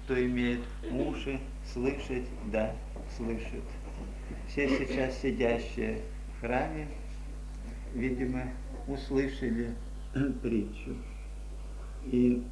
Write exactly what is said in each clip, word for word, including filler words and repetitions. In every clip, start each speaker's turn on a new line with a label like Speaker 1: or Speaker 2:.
Speaker 1: кто имеет уши слышать, да слышит. Все сейчас сидящие в храме, видимо, услышали притчу. И,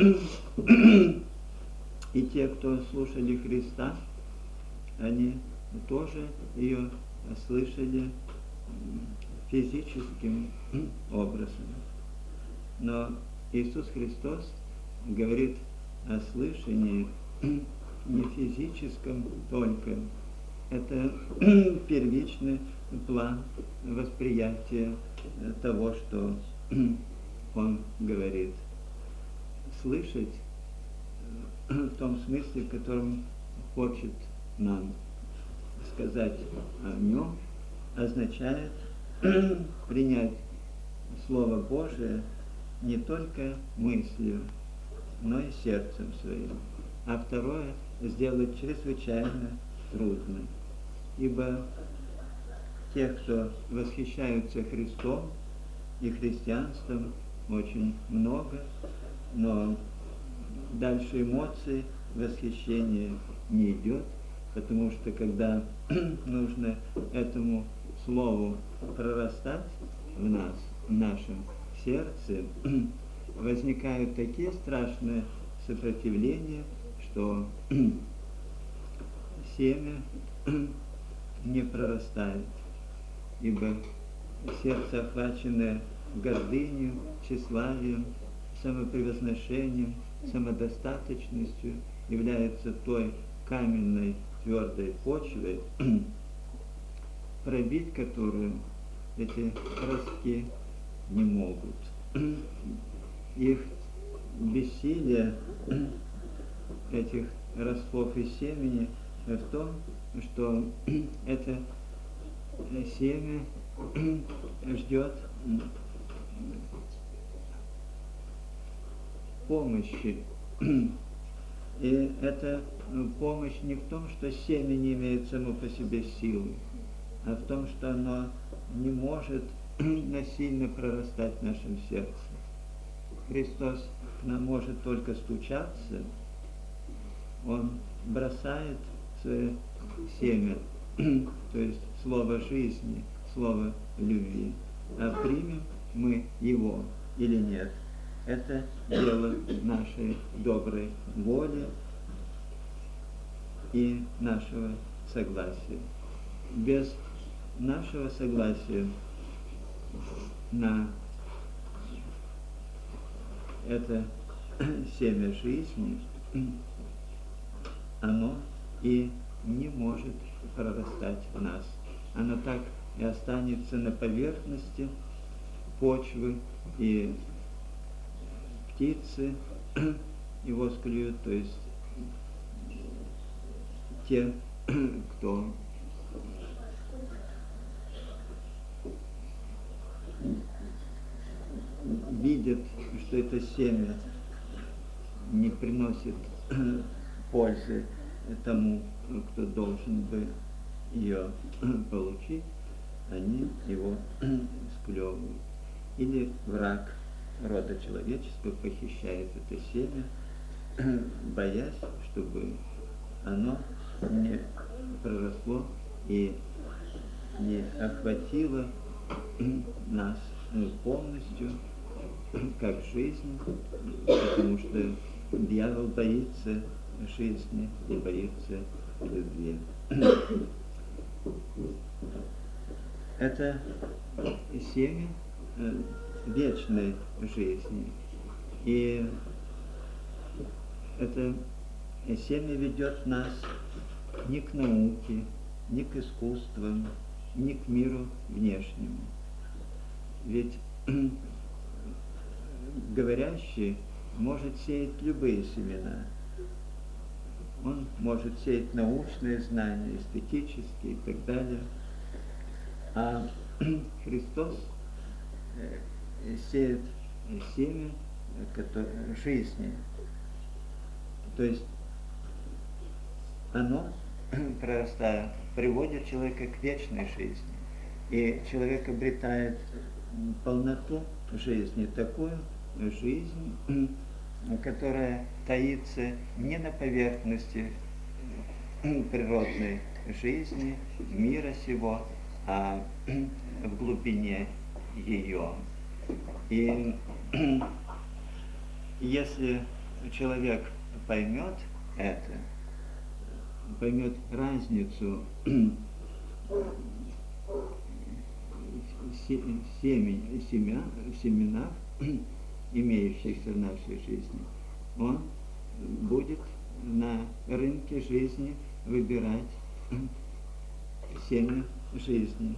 Speaker 1: и те, кто слушали Христа, они тоже ее слышали физическим образом. Но Иисус Христос говорит о слышании не физическом только. Это первичный план восприятия того, что Он говорит. Слышать в том смысле, в котором хочет нам сказать о нем, означает принять Слово Божие не только мыслью, но и сердцем своим. А второе – сделать чрезвычайно трудно. Ибо тех, кто восхищаются Христом и христианством, очень много, но дальше эмоций восхищения не идет, потому что когда нужно этому слову прорастать в нас, в нашем сердце, возникают такие страшные сопротивления, что семя не прорастает, ибо сердце, охваченное гордынью, тщеславием, самопревозношением, самодостаточностью, является той каменной твердой почвой, пробить которую эти ростки не могут. Их бессилие, этих ростков и семени, в том, что это семя ждет помощи. И эта помощь не в том, что семя не имеет само по себе силы, а в том, что оно не может насильно прорастать в нашем сердце. Христос к нам может только стучаться, Он бросает свое семя, то есть слово жизни, слово любви. А примем мы его или нет, это дело нашей доброй воли и нашего согласия. Без нашего согласия на это семя жизни, оно и не может прорастать в нас. Оно так и останется на поверхности почвы, и птицы его склюют, то есть те, кто видят, что это семя не приносит пользы тому, кто должен бы ее получить, они его склевывают. Или враг рода человеческого похищает это семя, боясь, чтобы оно не проросло и не охватило нас полностью, как жизнь, потому что дьявол боится жизни и боится любви. Это семя вечной жизни. И это семя ведет нас не к науке, не к искусствам, не к миру внешнему. Ведь говорящий может сеять любые семена. Он может сеять научные знания, эстетические и так далее. А Христос сеет семя жизни. То есть оно, прорастая, приводит человека к вечной жизни. И человек обретает полноту жизни, такую жизнь, которая таится не на поверхности природной жизни, мира сего, а в глубине ее. И если человек поймет это, поймет разницу семя, семя, семена, имеющихся в нашей жизни, он будет на рынке жизни выбирать семя жизни,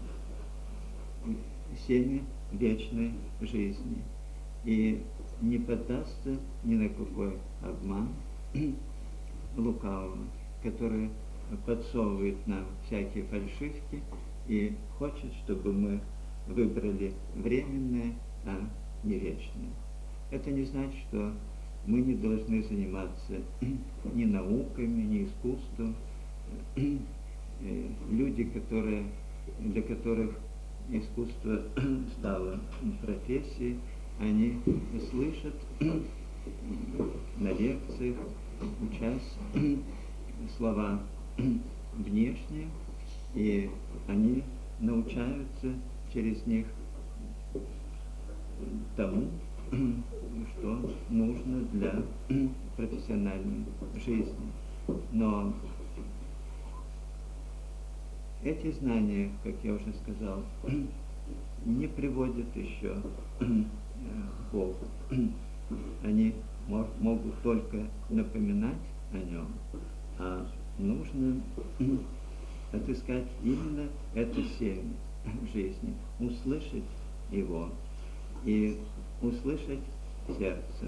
Speaker 1: семя вечной жизни. И не поддастся ни на какой обман лукавого, который подсовывает нам всякие фальшивки и хочет, чтобы мы выбрали временное, а не вечное. Это не значит, что мы не должны заниматься ни науками, ни искусством. Люди, которые, для которых искусство стало профессией, они слышат на лекциях, учась слова внешние, и они научаются через них тому, что нужно для профессиональной жизни. Но эти знания, как я уже сказал, не приводят еще к Богу. Они могут только напоминать о нем, а нужно отыскать именно это семя жизни, услышать его и услышать сердцем.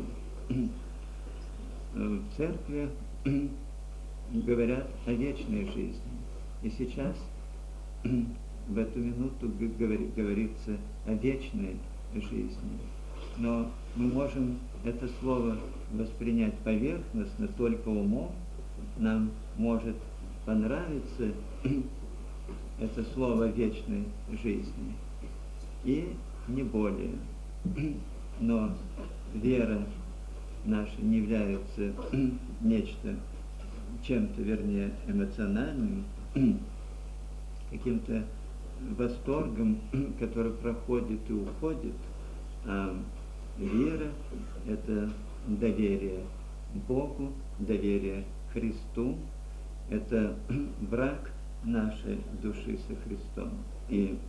Speaker 1: В церкви говорят о вечной жизни. И сейчас в эту минуту говорится о вечной жизни. Но мы можем это слово воспринять поверхностно, только умом. Нам может понравиться это слово вечной жизни, и не более. Но вера наша не является нечто, чем-то, вернее, эмоциональным, каким-то восторгом, который проходит и уходит, а вера – это доверие Богу, доверие Христу, это брак нашей души со Христом. И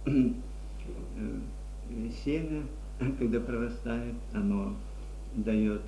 Speaker 1: семя, когда прорастает, оно дает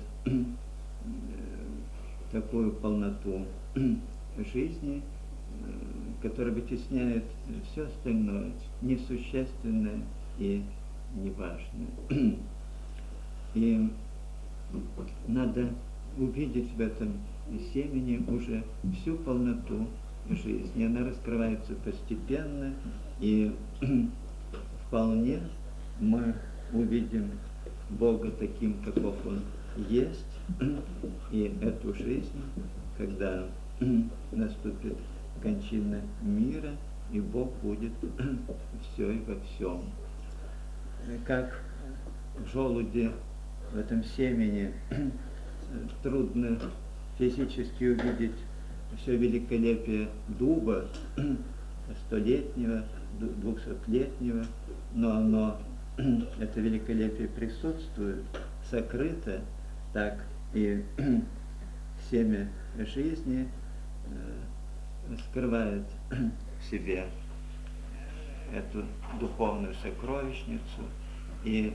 Speaker 1: такую полноту жизни, которая вытесняет все остальное, несущественное и неважное. И надо увидеть в этом семени уже всю полноту жизни. Она раскрывается постепенно, и вполне мы увидим Бога таким, каков Он есть, и эту жизнь, когда наступит кончина мира, и Бог будет все и во всем. Как в желуде, в этом семени, трудно физически увидеть все великолепие дуба, столетнего, двухсотлетнего, но оно, это великолепие присутствует, сокрыто, так и семя жизни скрывает в себе эту духовную сокровищницу, и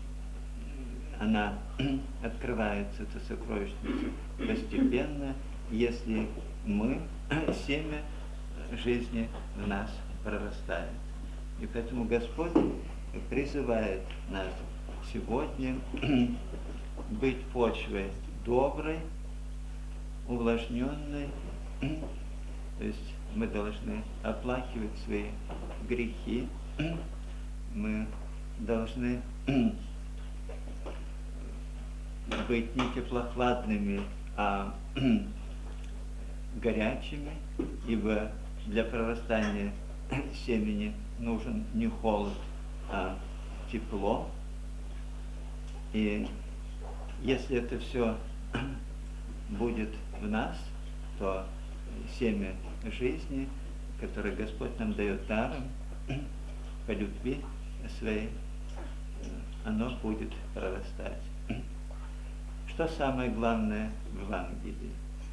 Speaker 1: она открывается, эта сокровищница, постепенно, если мы, семя жизни в нас прорастает. И поэтому Господь призывает нас сегодня быть почвой доброй, увлажненной, то есть мы должны оплакивать свои грехи, мы должны быть не теплохладными, а горячими, ибо для прорастания семени нужен не холод, а тепло. И если это все будет в нас, то семя жизни, которое Господь нам дает даром, по любви своей, оно будет прорастать. Что самое главное в Евангелии?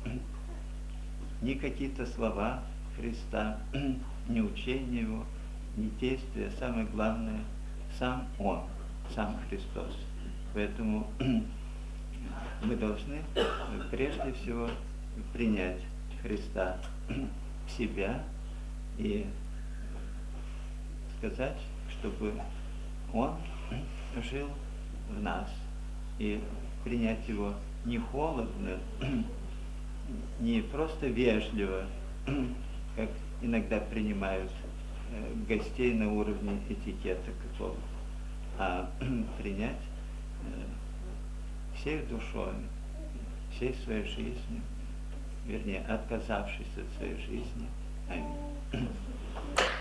Speaker 1: Не какие-то слова Христа, не учение Его, не действия. Самое главное – сам Он, сам Христос. Поэтому мы должны прежде всего принять Христа в себя и сказать, чтобы Он жил в нас, и принять Его не холодно, не просто вежливо, как иногда принимают гостей на уровне этикета какого, а принять всей душой, всей своей жизнью, вернее, отказавшись от своей жизни. Аминь.